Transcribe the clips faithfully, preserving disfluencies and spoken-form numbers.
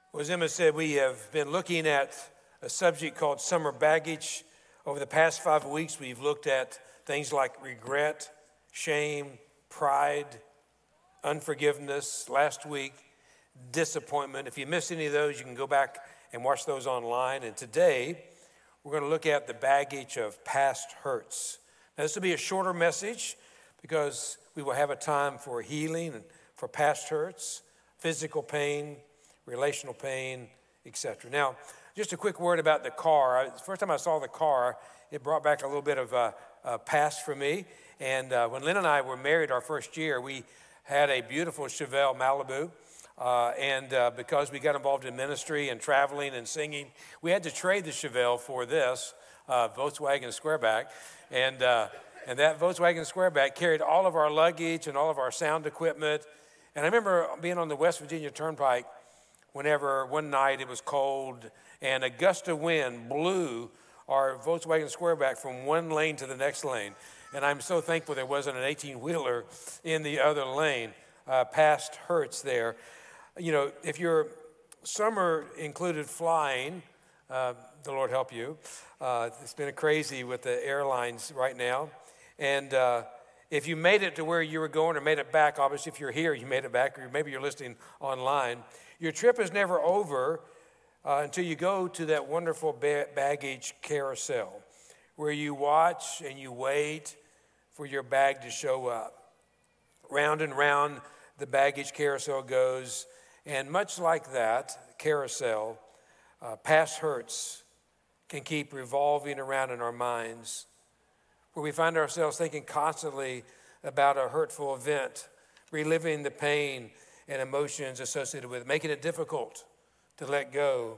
Well, as Emma said, we have been looking at a subject called summer baggage. Over the past five weeks, we've looked at things like regret, shame, pride, unforgiveness. Last week, disappointment. If you missed any of those, you can go back and watch those online. And today, we're going to look at the baggage of past hurts. Now, this will be a shorter message because we will have a time for healing and for past hurts, physical pain, relational pain, et cetera. Now, just a quick word about the car. The first time I saw the car, it brought back a little bit of a, a past for me. And uh, when Lynn and I were married our first year, we had a beautiful Chevelle Malibu. Uh, and uh, because we got involved in ministry and traveling and singing, we had to trade the Chevelle for this uh, Volkswagen Squareback. And, uh, and that Volkswagen Squareback carried all of our luggage and all of our sound equipment. And I remember being on the West Virginia Turnpike whenever one night it was cold and a gust of wind blew our Volkswagen Squareback from one lane to the next lane. And I'm so thankful there wasn't an eighteen-wheeler in the other lane. Uh, past hurts there. You know, if your summer included flying, uh, the Lord help you. Uh, it's been crazy with the airlines right now. And uh, if you made it to where you were going or made it back, obviously if you're here, you made it back, or maybe you're listening online, your trip is never over uh, until you go to that wonderful ba- baggage carousel where you watch and you wait for your bag to show up. Round and round the baggage carousel goes, and much like that carousel, uh, past hurts can keep revolving around in our minds, where we find ourselves thinking constantly about a hurtful event, reliving the pain and emotions associated with it, making it difficult to let go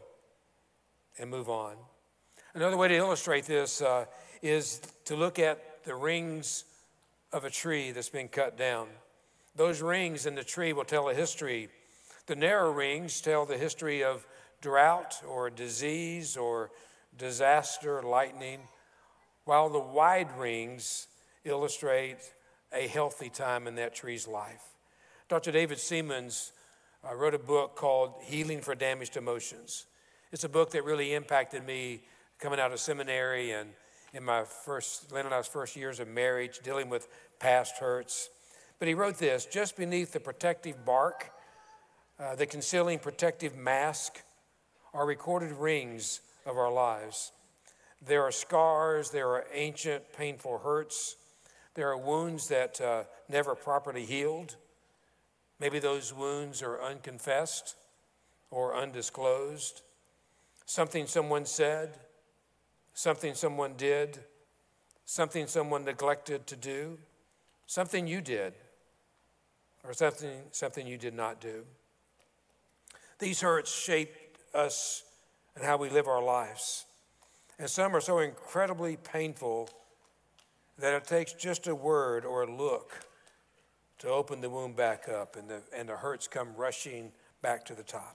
and move on. Another way to illustrate this uh, is to look at the rings of a tree that's been cut down. Those rings in the tree will tell a history. The narrow rings tell the history of drought or disease or disaster, lightning, while the wide rings illustrate a healthy time in that tree's life. Doctor David Seamands uh, wrote a book called Healing for Damaged Emotions. It's a book that really impacted me coming out of seminary and in my first, Lynn and I's first years of marriage, dealing with past hurts. But he wrote this: just beneath the protective bark, uh, the concealing protective mask, are recorded rings of our lives. There are scars, there are ancient, painful hurts, there are wounds that uh, never properly healed. Maybe those wounds are unconfessed or undisclosed. Something someone said, something someone did, something someone neglected to do, something you did, or something, something you did not do. These hurts shape us and how we live our lives. And some are so incredibly painful that it takes just a word or a look to open the wound back up, and the, and the hurts come rushing back to the top.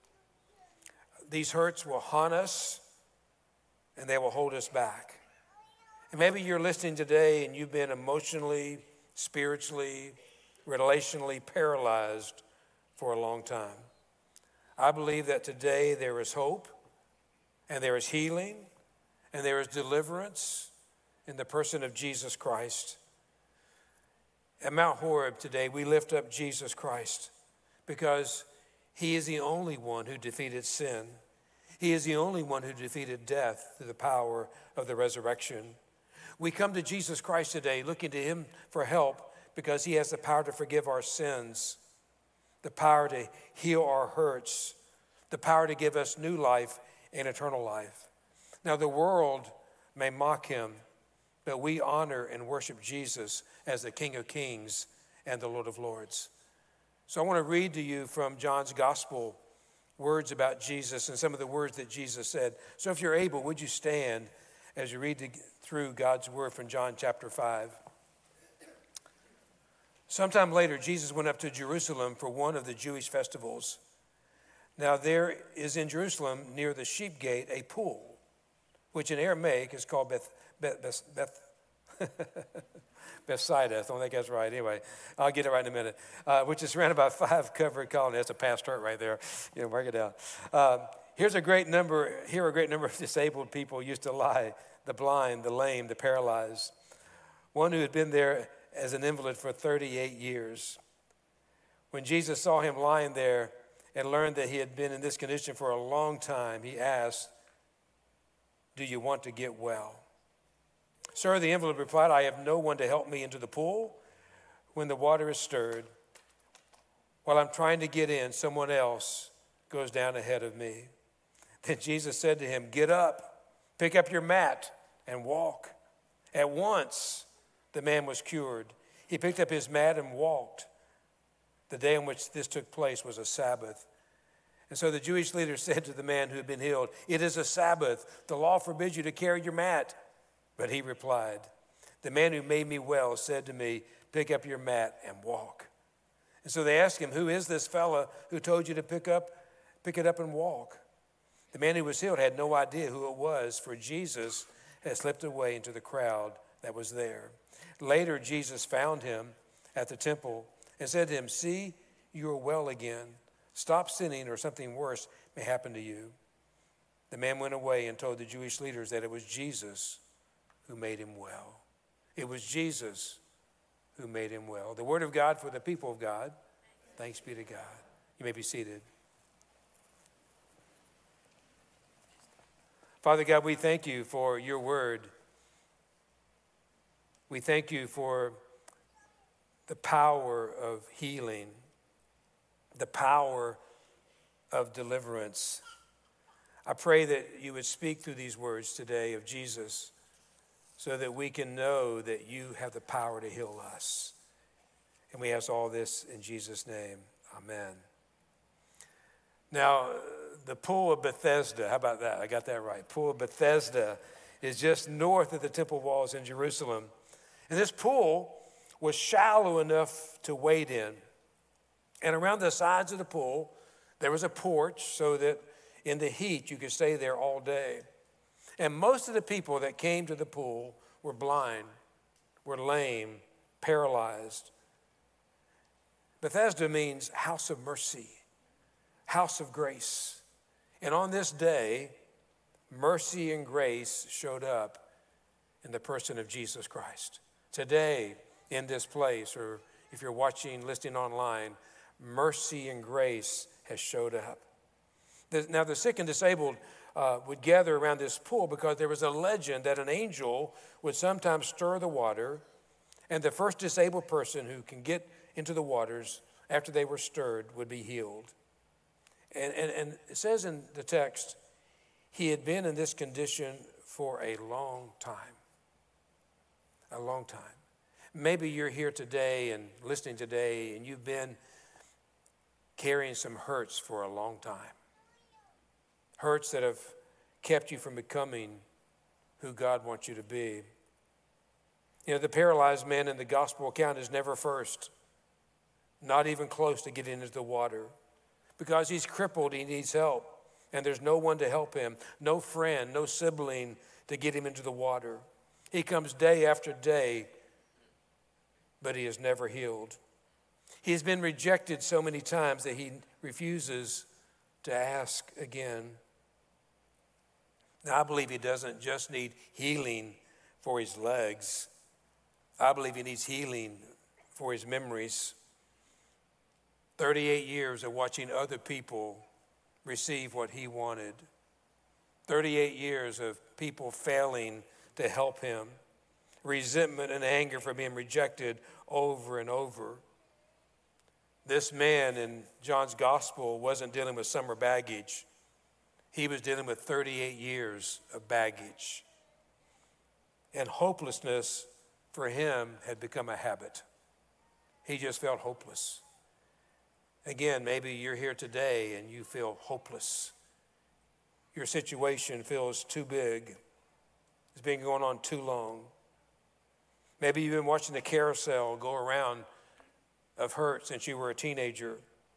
These hurts will haunt us, and they will hold us back. And maybe you're listening today and you've been emotionally, spiritually, relationally paralyzed for a long time. I believe that today there is hope, and there is healing, and there is deliverance in the person of Jesus Christ. At Mount Horeb today, we lift up Jesus Christ because he is the only one who defeated sin. He is the only one who defeated death through the power of the resurrection. We come to Jesus Christ today looking to him for help because he has the power to forgive our sins, the power to heal our hurts, the power to give us new life and eternal life. Now, the world may mock him, but we honor and worship Jesus as the King of Kings and the Lord of Lords. So I want to read to you from John's Gospel words about Jesus and some of the words that Jesus said. So if you're able, would you stand as you read the, through God's word from John chapter five. Sometime later, Jesus went up to Jerusalem for one of the Jewish festivals. Now there is in Jerusalem near the sheep gate a pool, which in Aramaic is called Beth, Beth, Beth, Beth Bethsaida, I don't think that's right. Anyway, I'll get it right in a minute. Uh, which is surrounded by five covered colonies. That's a past hurt right there. You know, mark it down. Um, here's a great number. Here a great number of disabled people used to lie: the blind, the lame, the paralyzed. One who had been there as an invalid for thirty-eight years. When Jesus saw him lying there and learned that he had been in this condition for a long time, he asked, "Do you want to get well?" "Sir," the invalid replied, "I have no one to help me into the pool when the water is stirred. While I'm trying to get in, someone else goes down ahead of me." Then Jesus said to him, "Get up, pick up your mat, and walk." At once, the man was cured. He picked up his mat and walked. The day on which this took place was a Sabbath. And so the Jewish leaders said to the man who had been healed, "It is a Sabbath. The law forbids you to carry your mat." But he replied, "The man who made me well said to me, 'Pick up your mat and walk.'" And so they asked him, "Who is this fella who told you to pick up, pick it up and walk?" The man who was healed had no idea who it was, for Jesus had slipped away into the crowd that was there. Later, Jesus found him at the temple and said to him, "See, you are well again. Stop sinning, or something worse may happen to you." The man went away and told the Jewish leaders that it was Jesus who made him well. It was Jesus who made him well. The word of God for the people of God. Thanks be to God. You may be seated. Father God, we thank you for your word. We thank you for the power of healing, the power of deliverance. I pray that you would speak through these words today of Jesus, so that we can know that you have the power to heal us. And we ask all this in Jesus' name. Amen. Now, the Pool of Bethesda, how about that? I got that right. Pool of Bethesda is just north of the temple walls in Jerusalem. And this pool was shallow enough to wade in. And around the sides of the pool, there was a porch so that in the heat you could stay there all day. And most of the people that came to the pool were blind, were lame, paralyzed. Bethesda means house of mercy, house of grace. And on this day, mercy and grace showed up in the person of Jesus Christ. Today, in this place, or if you're watching, listening online, mercy and grace has showed up. Now, the sick and disabled Uh, would gather around this pool because there was a legend that an angel would sometimes stir the water, and the first disabled person who can get into the waters after they were stirred would be healed. And, and, and it says in the text, he had been in this condition for a long time. A long time. Maybe you're here today and listening today, and you've been carrying some hurts for a long time. Hurts that have kept you from becoming who God wants you to be. You know, the paralyzed man in the gospel account is never first, not even close to getting into the water. Because he's crippled, he needs help, and there's no one to help him, no friend, no sibling to get him into the water. He comes day after day, but he is never healed. He's been rejected so many times that he refuses to ask again. Now, I believe he doesn't just need healing for his legs. I believe he needs healing for his memories. thirty-eight years of watching other people receive what he wanted. thirty-eight years of people failing to help him. Resentment and anger for being rejected over and over. This man in John's gospel wasn't dealing with summer baggage. He was dealing with thirty-eight years of baggage. And hopelessness for him had become a habit. He just felt hopeless. Again, maybe you're here today and you feel hopeless. Your situation feels too big. It's been going on too long. Maybe you've been watching the carousel go around of hurt since you were a teenager.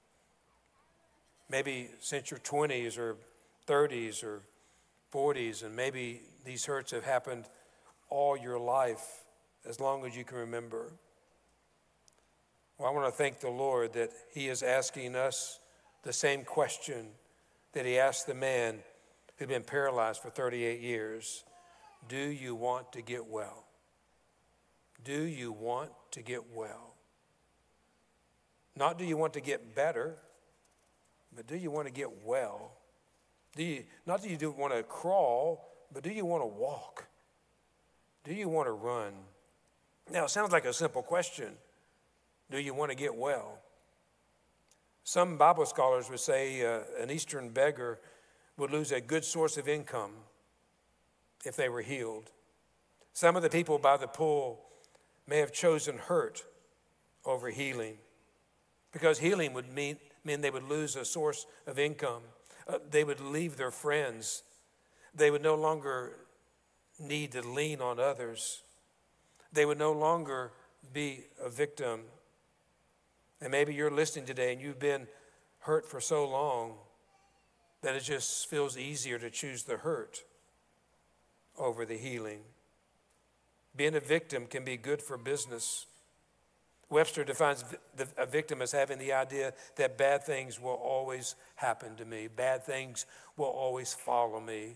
Maybe since your twenties or thirties or forties, and maybe these hurts have happened all your life. as long as you can remember. Well, I want to thank the Lord that he is asking us the same question that he asked the man who'd been paralyzed for thirty-eight years. Do you want to get well? Do you want to get well? Not do you want to get better, but do you want to get well? Do you, not do you do want to crawl, but do you want to walk? Do you want to run? Now, it sounds like a simple question. Do you want to get well? Some Bible scholars would say uh, an Eastern beggar would lose a good source of income if they were healed. Some of the people by the pool may have chosen hurt over healing, because healing would mean, mean they would lose a source of income. Uh, they would leave their friends. They would no longer need to lean on others. They would no longer be a victim. And maybe you're listening today and you've been hurt for so long that it just feels easier to choose the hurt over the healing. Being a victim can be good for business. Webster defines a victim as having the idea that bad things will always happen to me. Bad things will always follow me.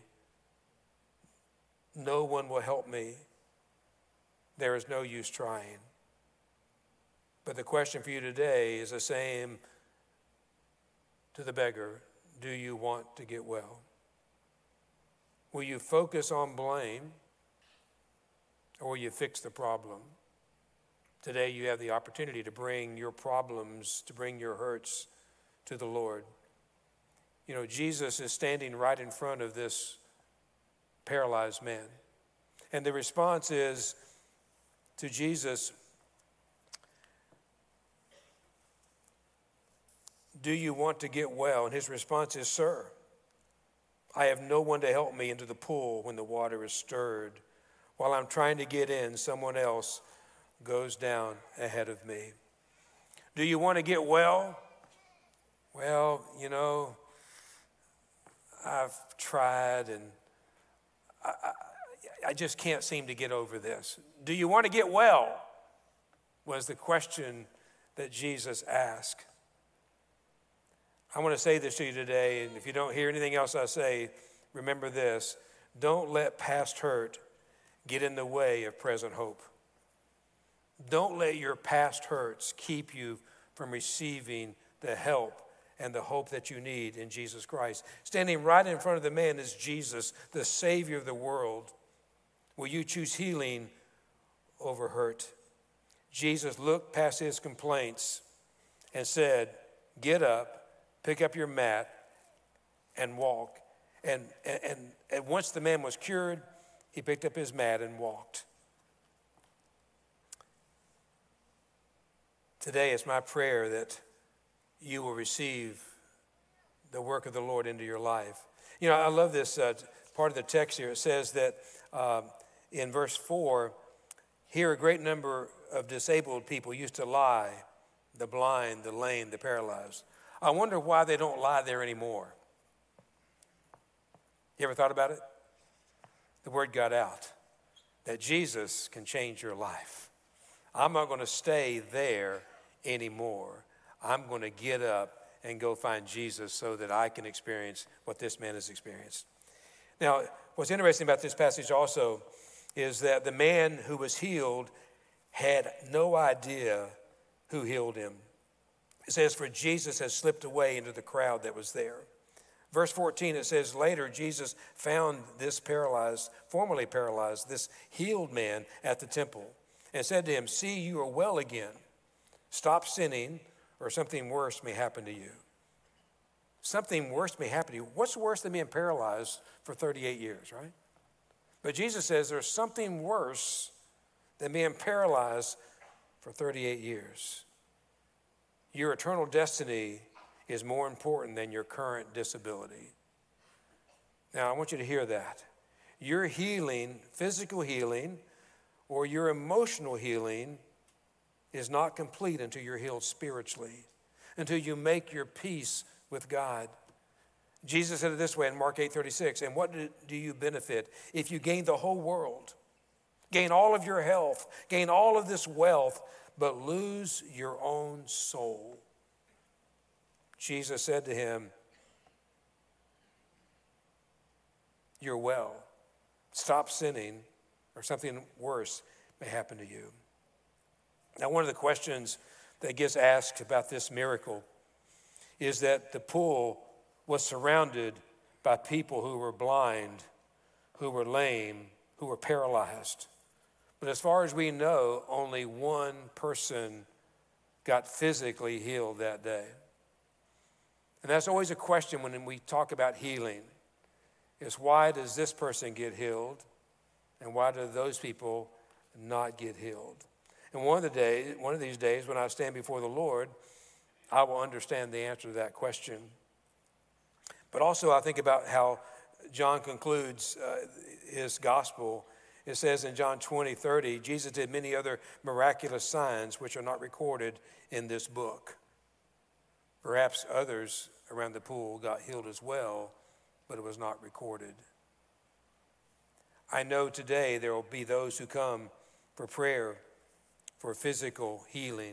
No one will help me. There is no use trying. But the question for you today is the same to the beggar. Do you want to get well? Will you focus on blame, or will you fix the problem? Today you have the opportunity to bring your problems, to bring your hurts to the Lord. You know, Jesus is standing right in front of this paralyzed man. And the response is to Jesus, do you want to get well? And his response is, sir, I have no one to help me into the pool when the water is stirred. While I'm trying to get in, someone else goes down ahead of me. Do you want to get well? Well, you know, I've tried and I, I, I just can't seem to get over this. Do you want to get well? Was the question that Jesus asked. I want to say this to you today, and if you don't hear anything else I say, remember this. Don't let past hurt get in the way of present hope. Don't let your past hurts keep you from receiving the help and the hope that you need in Jesus Christ. Standing right in front of the man is Jesus, the Savior of the world. Will you choose healing over hurt? Jesus looked past his complaints and said, get up, pick up your mat, and walk. And, and, and once the man was cured, he picked up his mat and walked. Today, it's my prayer that you will receive the work of the Lord into your life. You know, I love this uh, part of the text here. It says that um, in verse four, here a great number of disabled people used to lie, the blind, the lame, the paralyzed. I wonder why they don't lie there anymore. You ever thought about it? The word got out that Jesus can change your life. I'm not going to stay there anymore. I'm going to get up and go find Jesus so that I can experience what this man has experienced. Now, what's interesting about this passage also is that the man who was healed had no idea who healed him. It says, for Jesus has slipped away into the crowd that was there. Verse fourteen, it says, later Jesus found this paralyzed, formerly paralyzed, this healed man at the temple and said to him, see, you are well again. Stop sinning or something worse may happen to you. Something worse may happen to you. What's worse than being paralyzed for thirty-eight years, right? But Jesus says there's something worse than being paralyzed for thirty-eight years. Your eternal destiny is more important than your current disability. Now, I want you to hear that. Your healing, physical healing, or your emotional healing is not complete until you're healed spiritually, until you make your peace with God. Jesus said it this way in Mark eight thirty-six, and what do you benefit if you gain the whole world, Gain all of your health, gain all of this wealth, but lose your own soul. Jesus said to him, you're well. Stop sinning, or something worse may happen to you. Now, one of the questions that gets asked about this miracle is that the pool was surrounded by people who were blind, who were lame, who were paralyzed. But as far as we know, only one person got physically healed that day. And that's always a question when we talk about healing, is why does this person get healed and why do those people not get healed? And one of the days, one of these days when I stand before the Lord, I will understand the answer to that question. But also I think about how John concludes uh, his gospel. It says in John twenty, thirty, Jesus did many other miraculous signs which are not recorded in this book. Perhaps others around the pool got healed as well, but it was not recorded. I know today there will be those who come for prayer, for physical healing.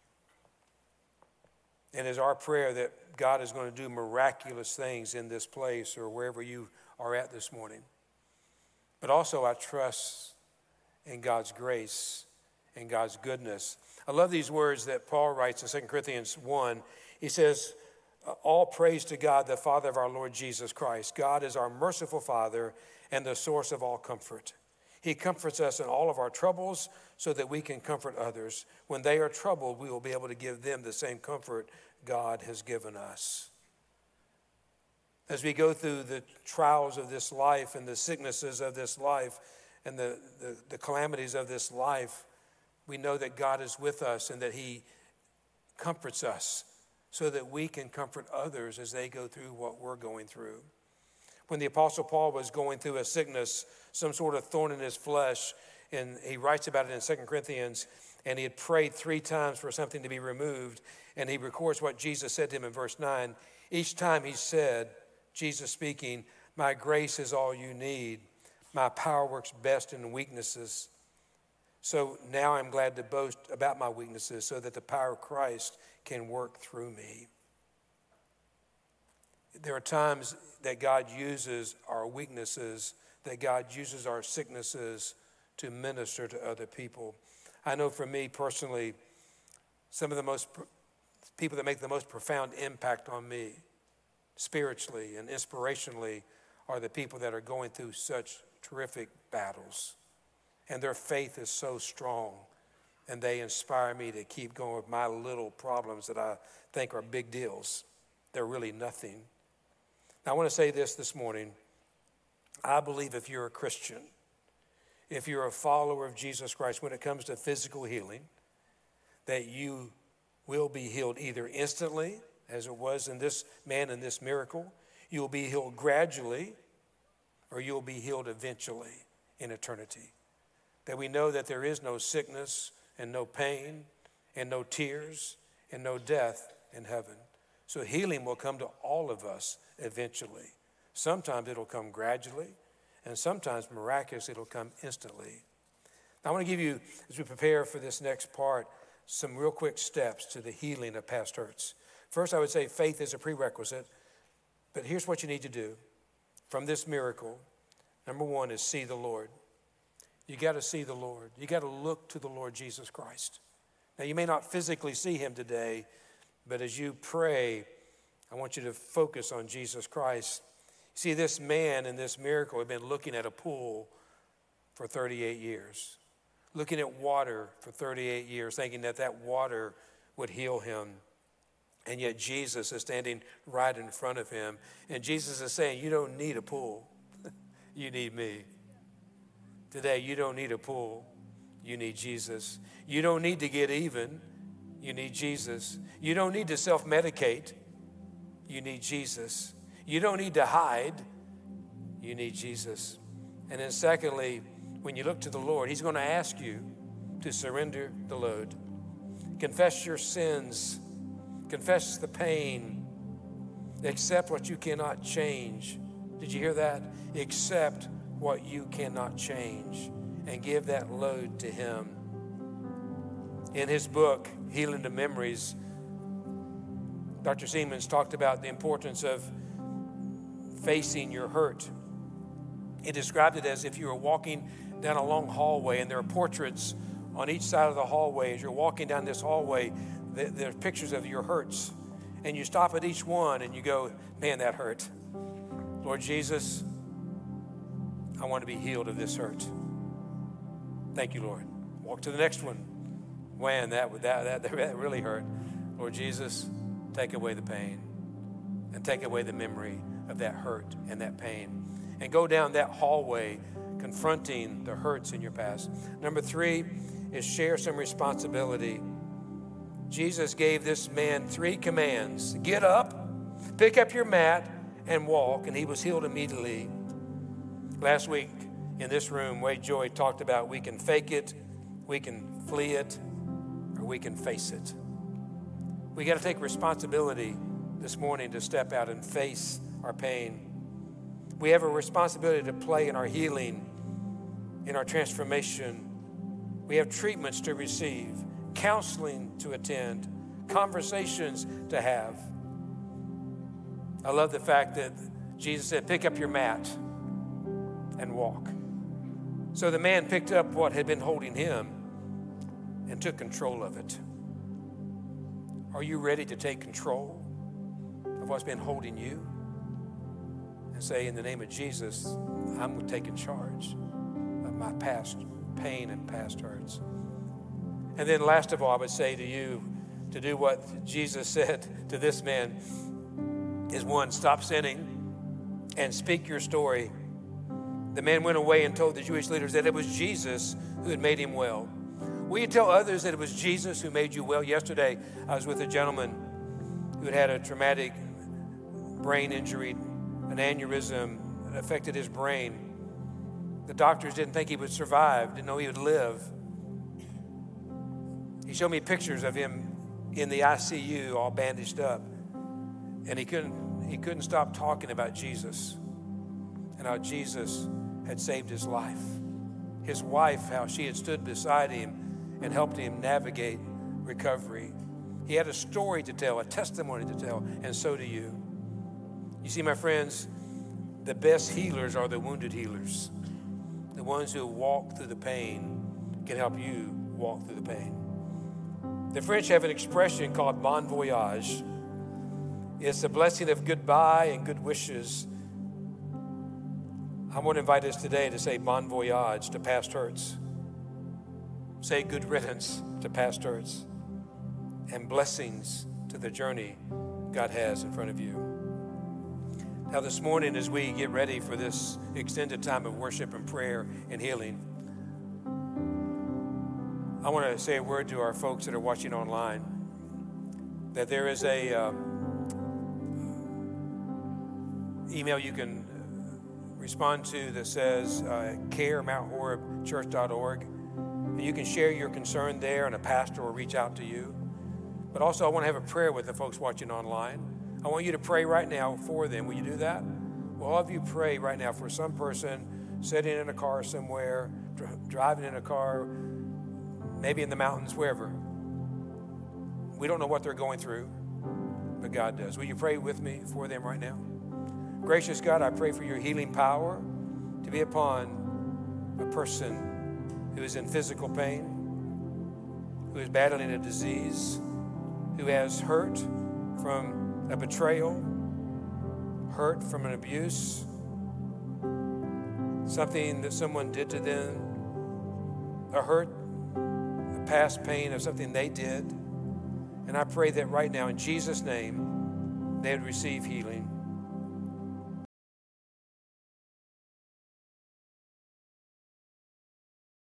And it's our prayer that God is going to do miraculous things in this place or wherever you are at this morning. But also I trust in God's grace and God's goodness. I love these words that Paul writes in Second Corinthians one. He says, all praise to God, the Father of our Lord Jesus Christ. God is our merciful Father and the source of all comfort. He comforts us in all of our troubles so that we can comfort others. When they are troubled, we will be able to give them the same comfort God has given us. As we go through the trials of this life and the sicknesses of this life and the, the, the calamities of this life, we know that God is with us and that he comforts us so that we can comfort others as they go through what we're going through. When the Apostle Paul was going through a sickness, some sort of thorn in his flesh, and he writes about it in Second Corinthians, and he had prayed three times for something to be removed, and he records what Jesus said to him in verse nine. Each time he said, Jesus speaking, my grace is all you need. My power works best in weaknesses. So now I'm glad to boast about my weaknesses so that the power of Christ can work through me. There are times that God uses our weaknesses, that God uses our sicknesses to minister to other people. I know for me personally, some of the most people that make the most profound impact on me spiritually and inspirationally are the people that are going through such terrific battles. And their faith is so strong, and they inspire me to keep going with my little problems that I think are big deals. They're really nothing. Now, I want to say this this morning. I believe if you're a Christian, if you're a follower of Jesus Christ, when it comes to physical healing, that you will be healed either instantly, as it was in this man in this miracle, you will be healed gradually, or you will be healed eventually in eternity. That we know that there is no sickness and no pain and no tears and no death in heaven. So healing will come to all of us eventually. Sometimes it'll come gradually, and sometimes miraculously it'll come instantly. Now, I want to give you, as we prepare for this next part, some real quick steps to the healing of past hurts. First, I would say faith is a prerequisite, but here's what you need to do from this miracle. Number one is see the Lord. You got to see the Lord. You got to look to the Lord Jesus Christ. Now, you may not physically see him today, but as you pray, I want you to focus on Jesus Christ. See, this man in this miracle had been looking at a pool for thirty-eight years, looking at water for thirty-eight years, thinking that that water would heal him. And yet Jesus is standing right in front of him. And Jesus is saying, you don't need a pool. You need me. Today, you don't need a pool. You need Jesus. You don't need to get even. You need Jesus. You don't need to self-medicate. You need Jesus. You don't need to hide. You need Jesus. And then secondly, when you look to the Lord, he's going to ask you to surrender the load. Confess your sins. Confess the pain. Accept what you cannot change. Did you hear that? Accept what you cannot change. and give that load to him. In his book, Healing to Memories, Doctor Siemens talked about the importance of facing your hurt. He described it as if you were walking down a long hallway and there are portraits on each side of the hallway. As you're walking down this hallway, there are pictures of your hurts. And you stop at each one and you go, man, that hurt. Lord Jesus, I want to be healed of this hurt. Thank you, Lord. Walk to the next one. Man, that, that, that, that really hurt. Lord Jesus, take away the pain and take away the memory of that hurt and that pain. And go down that hallway confronting the hurts in your past. Number three is share some responsibility. Jesus gave this man three commands. Get up, pick up your mat, and walk, and he was healed immediately. Last week in this room, Wade Joy talked about we can fake it, we can flee it, or we can face it. We got to take responsibility this morning to step out and face our pain. We have a responsibility to play in our healing, in our transformation. We have treatments to receive, counseling to attend, conversations to have. I love the fact that Jesus said, pick up your mat and walk. So the man picked up what had been holding him and took control of it. Are you ready to take control of what's been holding you? And say, in the name of Jesus, I'm taking charge of my past pain and past hurts. And then last of all, I would say to you, to do what Jesus said to this man is one, stop sinning and speak your story. The man went away and told the Jewish leaders that it was Jesus who had made him well. Will you tell others that it was Jesus who made you well? Yesterday, I was with a gentleman who had had a traumatic brain injury, an aneurysm that affected his brain. The doctors didn't think he would survive, didn't know he would live. He showed me pictures of him in the I C U, all bandaged up. And he couldn't, he couldn't stop talking about Jesus and how Jesus had saved his life. His wife, how she had stood beside him and helped him navigate recovery. He had a story to tell, a testimony to tell, and so do you. You see, my friends, the best healers are the wounded healers. The ones who walk through the pain can help you walk through the pain. The French have an expression called bon voyage. It's a blessing of goodbye and good wishes. I want to invite us today to say bon voyage to past hurts. Say good riddance to past hurts. And blessings to the journey God has in front of you. Now this morning, as we get ready for this extended time of worship and prayer and healing, I want to say a word to our folks that are watching online, that there is a uh, email you can respond to that says uh, care mount horeb church dot org. And you can share your concern there, and a pastor will reach out to you. But also, I want to have a prayer with the folks watching online. I want you to pray right now for them. Will you do that? Well, all of you pray right now for some person sitting in a car somewhere, dr- driving in a car, maybe in the mountains, wherever. We don't know what they're going through, but God does. Will you pray with me for them right now? Gracious God, I pray for your healing power to be upon a person who is in physical pain, who is battling a disease, who has hurt from a betrayal, hurt from an abuse, something that someone did to them, a hurt, a past pain of something they did. And I pray that right now, in Jesus' name, they would receive healing.